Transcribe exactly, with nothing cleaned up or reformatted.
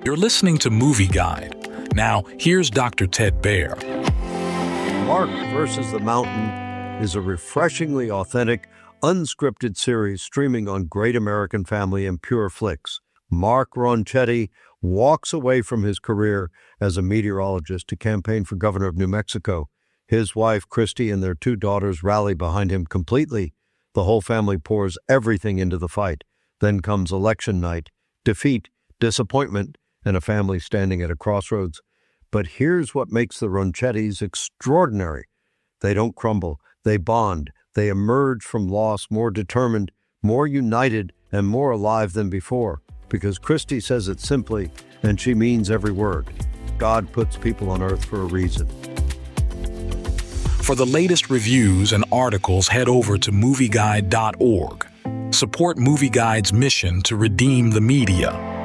You're listening to Movie Guide. Now, here's Doctor Ted Baer. Mark versus the Mountain is a refreshingly authentic, unscripted series streaming on Great American Family and Pure Flix. Mark Ronchetti walks away from his career as a meteorologist to campaign for governor of New Mexico. His wife, Christy, and their two daughters rally behind him completely. The whole family pours everything into the fight. Then comes election night, defeat, disappointment, and a family standing at a crossroads. But here's what makes the Ronchettis extraordinary. They don't crumble. They bond. They emerge from loss more determined, more united, and more alive than before. Because Christy says it simply, and she means every word. God puts people on earth for a reason. For the latest reviews and articles, head over to movie guide dot org. Support Movie Guide's mission to redeem the media.